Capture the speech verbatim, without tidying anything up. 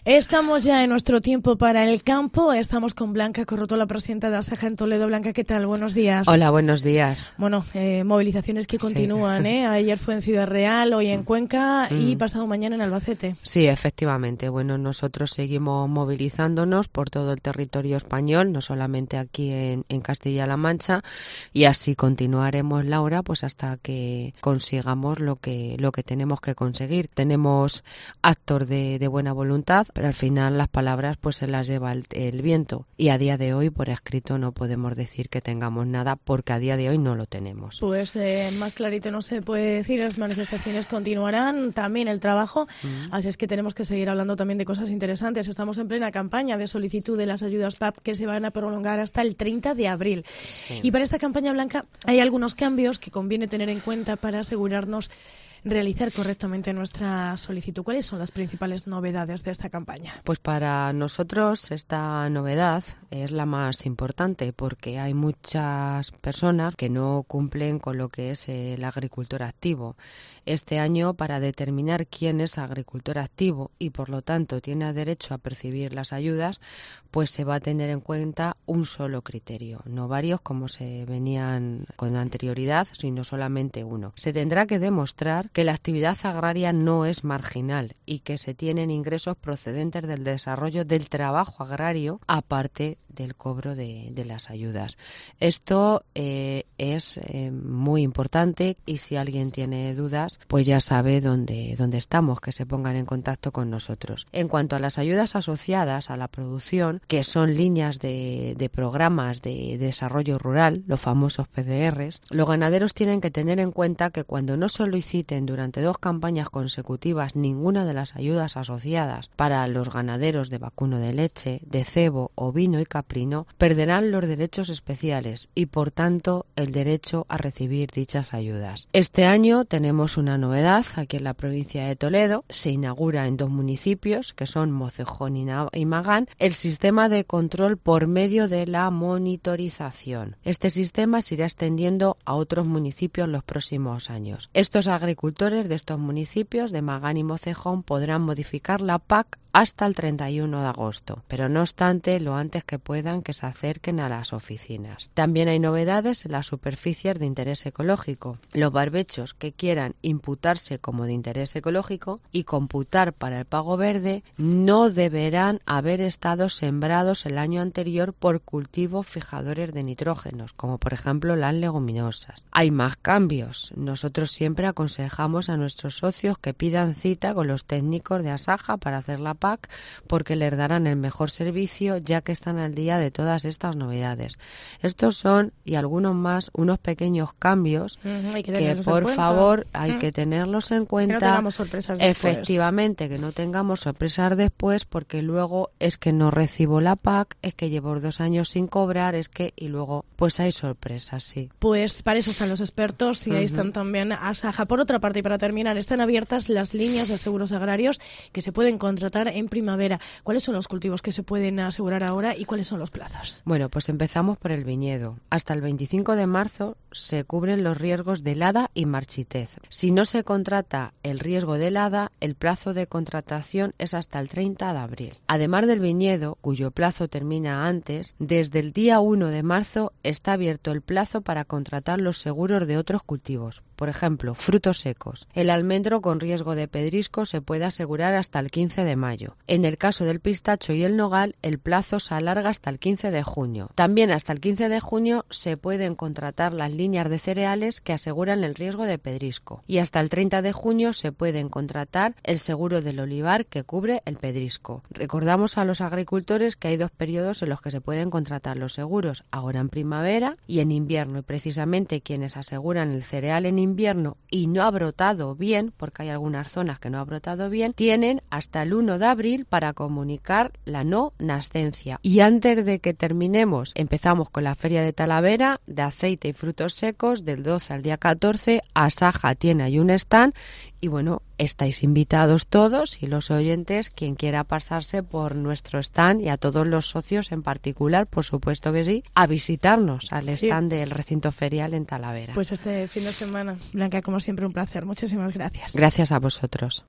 Estamos ya en nuestro tiempo para el campo. Estamos con Blanca Corroto, presidenta de Asaja en Toledo. Blanca, ¿qué tal? Buenos días. Hola, buenos días. Bueno, eh, movilizaciones que continúan, sí. ¿eh? Ayer fue en Ciudad Real, hoy en Cuenca mm. y pasado mañana en Albacete. Sí, efectivamente. Bueno, nosotros seguimos movilizándonos por todo el territorio español, no solamente aquí en, en Castilla-La Mancha, y así continuaremos, Laura, pues hasta que consigamos lo que lo que tenemos que conseguir. Tenemos actos de, de buena voluntad, pero al final las palabras pues se las lleva el, el viento, y a día de hoy por escrito no podemos decir que tengamos nada, porque a día de hoy no lo tenemos. Pues eh, más clarito no se puede decir. Las manifestaciones continuarán, también el trabajo, mm. así es que tenemos que seguir hablando también de cosas interesantes. Estamos en plena campaña de solicitud de las ayudas P A P que se van a prolongar hasta el treinta de abril. Sí. Y para esta campaña, Blanca, hay algunos cambios que conviene tener en cuenta para asegurarnos realizar correctamente nuestra solicitud. ¿Cuáles son las principales novedades de esta campaña? Pues para nosotros esta novedad es la más importante, porque hay muchas personas que no cumplen con lo que es el agricultor activo. Este año, para determinar quién es agricultor activo y por lo tanto tiene derecho a percibir las ayudas, pues se va a tener en cuenta un solo criterio, no varios como se venían con anterioridad, sino solamente uno. Se tendrá que demostrar que la actividad agraria no es marginal y que se tienen ingresos procedentes del desarrollo del trabajo agrario, aparte del cobro de, de las ayudas. Esto eh, es eh, muy importante, y si alguien tiene dudas, pues ya sabe dónde, dónde estamos, que se pongan en contacto con nosotros. En cuanto a las ayudas asociadas a la producción, que son líneas de, de programas de desarrollo rural, los famosos P D Rs, los ganaderos tienen que tener en cuenta que cuando no soliciten durante dos campañas consecutivas ninguna de las ayudas asociadas para los ganaderos de vacuno de leche, de cebo, ovino y caprino, perderán los derechos especiales y por tanto el derecho a recibir dichas ayudas. Este año tenemos una novedad aquí en la provincia de Toledo. Se inaugura en dos municipios, que son Mocejón y Magán, el sistema de control por medio de la monitorización. Este sistema se irá extendiendo a otros municipios en los próximos años. Estos agricultores de estos municipios de Magán y Mocejón podrán modificar la P A C hasta el treinta y uno de agosto, pero no obstante, lo antes que puedan, que se acerquen a las oficinas. También hay novedades en las superficies de interés ecológico. Los barbechos que quieran imputarse como de interés ecológico y computar para el pago verde no deberán haber estado sembrados el año anterior por cultivos fijadores de nitrógenos, como por ejemplo las leguminosas. Hay más cambios. Nosotros siempre aconsejamos a nuestros socios que pidan cita con los técnicos de Asaja para hacer la P A C, porque les darán el mejor servicio, ya que están al día de todas estas novedades. Estos son, y algunos más, unos pequeños cambios uh-huh, que, que por favor hay uh-huh. que tenerlos en cuenta. Que no tengamos sorpresas después. Efectivamente, que no tengamos sorpresas después, porque luego es que no recibo la P A C, es que llevo dos años sin cobrar, es que, y luego pues hay sorpresas, sí. Pues para eso están los expertos y uh-huh. ahí están también Asaja. Por otra parte, y para terminar, están abiertas las líneas de seguros agrarios que se pueden contratar en primavera. ¿Cuáles son los cultivos que se pueden asegurar ahora y cuáles son los plazos? Bueno, pues empezamos por el viñedo. Hasta el veinticinco de marzo se cubren los riesgos de helada y marchitez. Si no se contrata el riesgo de helada, el plazo de contratación es hasta el treinta de abril. Además del viñedo, cuyo plazo termina antes, desde el día uno de marzo está abierto el plazo para contratar los seguros de otros cultivos. Por ejemplo, frutos secos. El almendro con riesgo de pedrisco se puede asegurar hasta el quince de mayo. En el caso del pistacho y el nogal, el plazo se alarga hasta el quince de junio. También hasta el quince de junio se pueden contratar las líneas de cereales que aseguran el riesgo de pedrisco. Y hasta el treinta de junio se pueden contratar el seguro del olivar que cubre el pedrisco. Recordamos a los agricultores que hay dos periodos en los que se pueden contratar los seguros, ahora en primavera y en invierno. Y precisamente quienes aseguran el cereal en invierno y no ha brotado bien, porque hay algunas zonas que no ha brotado bien, tienen hasta el uno de abril para comunicar la no nascencia. Y antes de que terminemos, empezamos con la Feria de Talavera de aceite y frutos secos del doce al día catorce. Asaja tiene ahí un stand y bueno, estáis invitados todos y los oyentes, quien quiera pasarse por nuestro stand, y a todos los socios en particular, por supuesto que sí, a visitarnos al stand sí. del recinto ferial en Talavera. Pues este fin de semana, Blanca, como siempre, un placer. Muchísimas gracias. Gracias a vosotros.